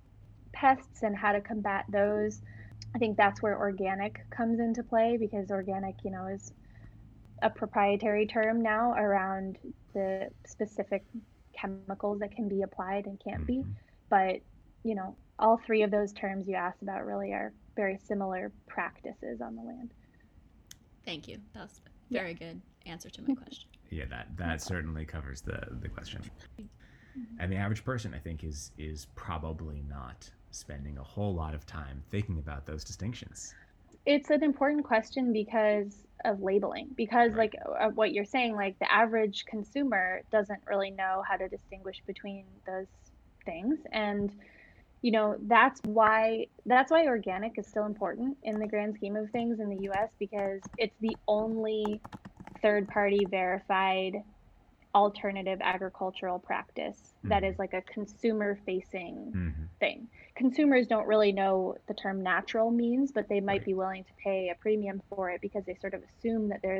C: pests and how to combat those. I think that's where organic comes into play, because organic, you know, is a proprietary term now around the specific chemicals that can be applied and can't be.
A: Mhm.
C: But, you know, all three of those terms you asked about really are very similar practices on the land.
B: Thank you. That was a
C: Yeah.
B: very good answer to my question.
A: Yeah, that that certainly covers the the question. And the average person, I think, is is probably not spending a whole lot of time thinking about those distinctions.
C: It's an important question because of labeling, because
A: Right.
C: like uh, what you're saying, like the average consumer doesn't really know how to distinguish between those things. And you know, that's why that's why organic is still important in the grand scheme of things in the U S, because it's the only third party verified alternative agricultural practice that
A: Mhm.
C: is like a consumer facing
A: Mhm.
C: thing. Consumers don't really know what the term natural means, but they might
A: Right.
C: be willing to pay a premium for it because they sort of assume that there's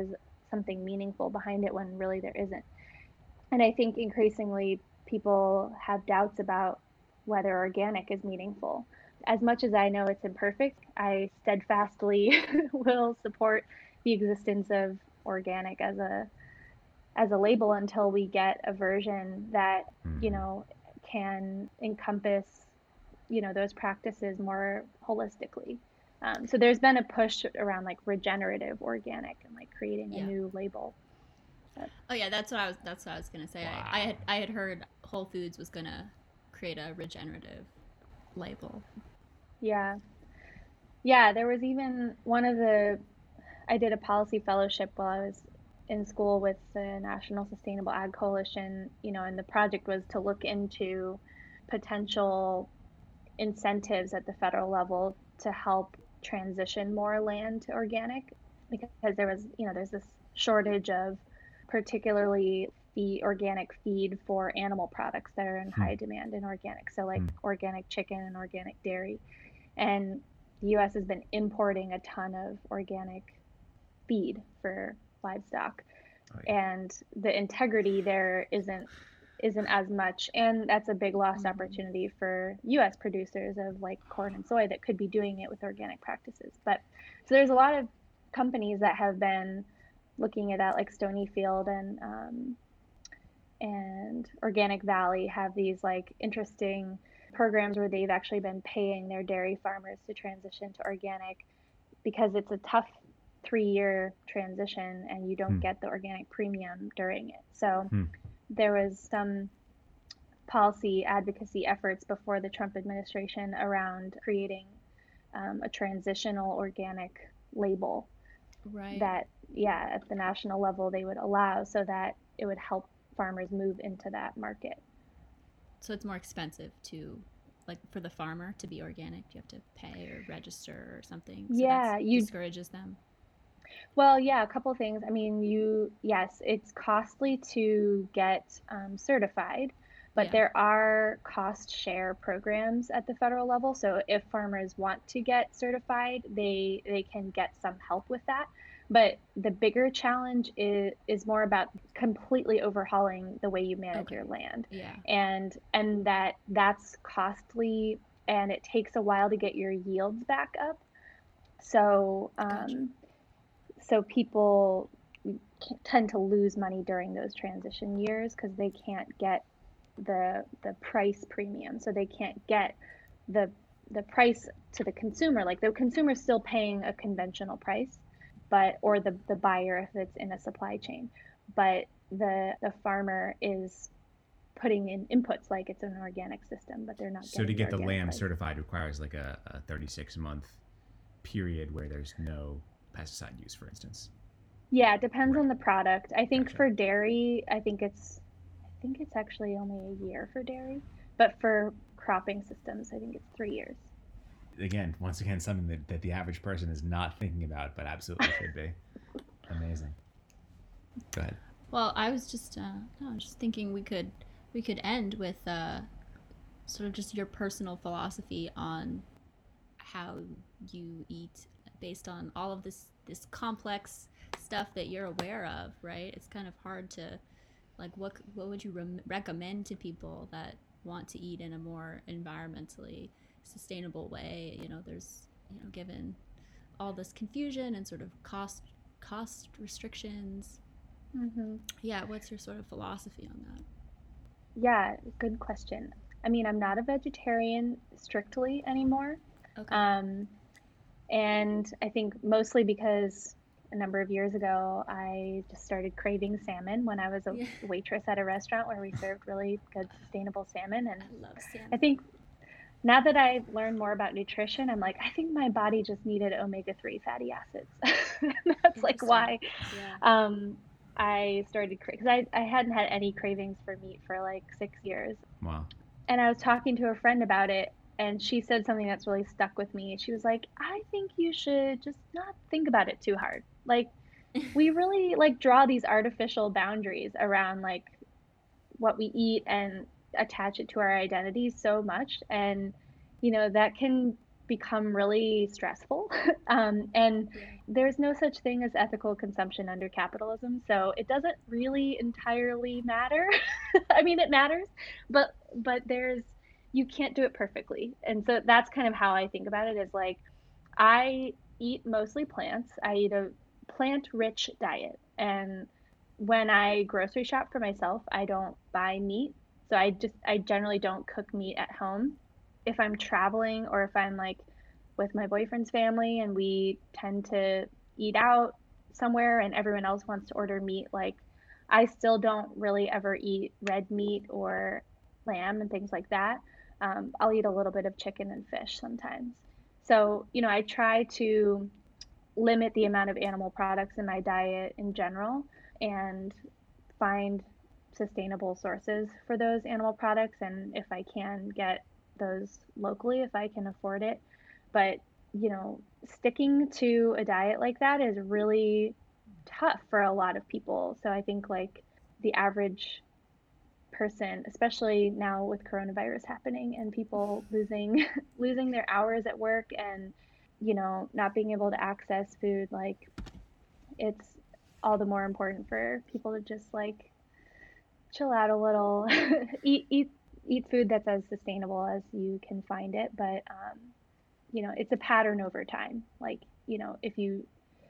C: something meaningful behind it when really there isn't. And I think increasingly people have doubts about whether organic is meaningful. As much as I know it's imperfect, I steadfastly will support the existence of organic as a as a label until we get a version that,
A: Mm-hmm.
C: you know, can encompass, you know, those practices more holistically. Um, so there's been a push around like regenerative organic and like creating
B: Yeah.
C: a new label.
B: Oh yeah, that's what I was. That's what I was gonna say.
A: Wow.
B: I, I had I had heard Whole Foods was gonna create a regenerative label.
C: Yeah. Yeah, there was even one of the, I did a policy fellowship while I was in school with the National Sustainable Ag Coalition, you know, and the project was to look into potential incentives at the federal level to help transition more land to organic, because there was, you know, there's this shortage of particularly the organic feed for animal products that are in
A: Hmm.
C: high demand in organic. So like
A: Hmm.
C: organic chicken and organic dairy. And the U S has been importing a ton of organic feed for livestock.
A: Oh, yeah.
C: And the integrity there isn't isn't as much, and that's a big lost
B: Mhm.
C: opportunity for U S producers of like corn and soy that could be doing it with organic practices. But so there's a lot of companies that have been looking at that, like Stonyfield and um, and Organic Valley have these like interesting programs where they've actually been paying their dairy farmers to transition to organic, because it's a tough three year transition and you don't
A: Hmm.
C: get the organic premium during it. So
A: Hmm.
C: there was some policy advocacy efforts before the Trump administration around creating um, a transitional organic label
B: Right.
C: that, yeah, at the national level they would allow, so that it would help farmers move into that market.
B: So it's more expensive to, like, for the farmer to be organic. You have to pay or register or something. So
C: Yeah,
B: that
C: you
B: discourages them.
C: Well, yeah, a couple things. I mean, you, yes, it's costly to get um, certified, but
B: Yeah.
C: there are cost share programs at the federal level. So if farmers want to get certified, they they can get some help with that. But the bigger challenge is is more about completely overhauling the way you manage
B: Okay.
C: your land.
B: Yeah.
C: And and that that's costly, and it takes a while to get your yields back up. So
B: Gotcha.
C: um, so people tend to lose money during those transition years because they can't get the the price premium. So they can't get the the price to the consumer. Like the consumer's still paying a conventional price, but or the the buyer if it's in a supply chain, but the the farmer is putting in inputs like it's an organic system, but they're not
A: So to
C: getting
A: get the
C: organic
A: lamb
C: price.
A: certified requires like a, a thirty-six month period where there's no pesticide use, for instance.
C: Yeah, it depends
A: Right.
C: on the product. I think
A: Gotcha.
C: for dairy, I think it's I think it's actually only a year for dairy, but for cropping systems, I think it's three years.
A: Again, once again, something that, that the average person is not thinking about, but absolutely should be. Amazing. Go ahead.
B: Well, I was just uh, no, just thinking we could we could end with uh, sort of just your personal philosophy on how you eat based on all of this this complex stuff that you're aware of, right? It's kind of hard to like what what would you re- recommend to people that want to eat in a more environmentally sustainable way? You know, there's you know given all this confusion and sort of cost cost restrictions.
C: Mm-hmm.
B: Yeah, what's your sort of philosophy on that?
C: Yeah, good question. I mean, I'm not a vegetarian strictly anymore.
B: Okay.
C: Um, and I think mostly because a number of years ago, I just started craving salmon when I was a
B: Yeah.
C: waitress at a restaurant where we served really good, sustainable salmon. And
B: I love salmon.
C: I think now that I've learned more about nutrition, I'm like, I think my body just needed omega three fatty acids. That's like
B: Interesting.
C: why
B: Yeah.
C: um, I started, because I, I hadn't had any cravings for meat for like six years.
A: Wow.
C: And I was talking to a friend about it, and she said something that's really stuck with me. She was like, I think you should just not think about it too hard. Like, we really like draw these artificial boundaries around like what we eat and attach it to our identities so much. And, you know, that can become really stressful. um, and there's no such thing as ethical consumption under capitalism. So it doesn't really entirely matter. I mean, it matters, but but there's you can't do it perfectly. And so that's kind of how I think about it is like I eat mostly plants. I eat a plant-rich diet. And when I grocery shop for myself, I don't buy meat. So I just I generally don't cook meat at home. If I'm traveling or if I'm like with my boyfriend's family and we tend to eat out somewhere and everyone else wants to order meat, like I still don't really ever eat red meat or lamb and things like that. Um, I'll eat a little bit of chicken and fish sometimes. So, you know, I try to limit the amount of animal products in my diet in general and find sustainable sources for those animal products. And if I can get those locally, if I can afford it. But, you know, sticking to a diet like that is really tough for a lot of people. So I think like the average person, especially now with coronavirus happening and people losing losing their hours at work and you know not being able to access food, like it's all the more important for people to just like chill out a little, eat eat eat food that's as sustainable as you can find it. But um, you know, it's a pattern over time. Like you know, if you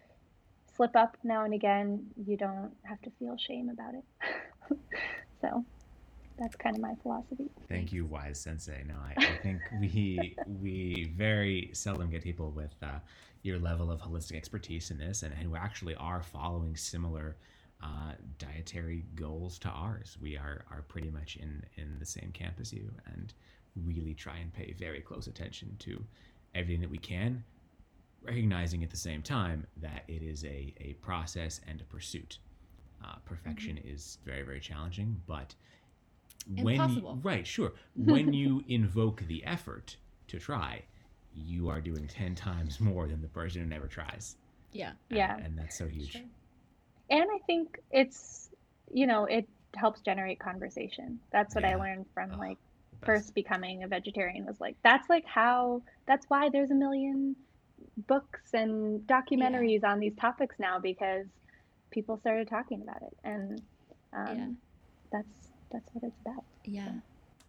C: slip up now and again, you don't have to feel shame about it. So that's kind of my philosophy.
A: Thank you, wise sensei. No, I, I think we we very seldom get people with uh, your level of holistic expertise in this, and, and who actually are following similar uh, dietary goals to ours. We are are pretty much in in the same camp as you, and really try and pay very close attention to everything that we can, recognizing at the same time that it is a a process and a pursuit. Uh, perfection mm-hmm. is very very challenging, but when
B: impossible.
A: You, right, sure. When you invoke the effort to try, you are doing ten times more than the person who never tries.
B: Yeah.
A: And,
C: yeah.
A: And that's so huge.
C: Sure. And I think it's, you know, it helps generate conversation. That's what yeah. I learned from oh, like first becoming a vegetarian was like, that's like how, that's why there's a million books and documentaries yeah. on these topics now, because people started talking about it. And um, yeah. that's, that's what it's about.
B: Yeah. So,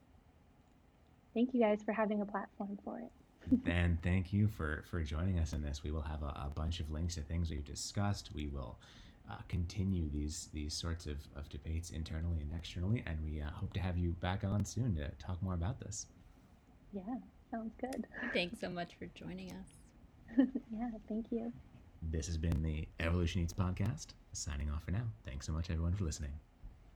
C: thank you guys for having a platform for it.
A: And thank you for, for joining us in this. We will have a, a bunch of links to things we've discussed. We will uh, continue these these sorts of, of debates internally and externally, and we uh, hope to have you back on soon to talk more about this.
C: Yeah, sounds good.
B: Thanks so much for joining us.
C: Yeah, thank you.
A: This has been the Evolution Eats podcast. Signing off for now. Thanks so much, everyone, for listening.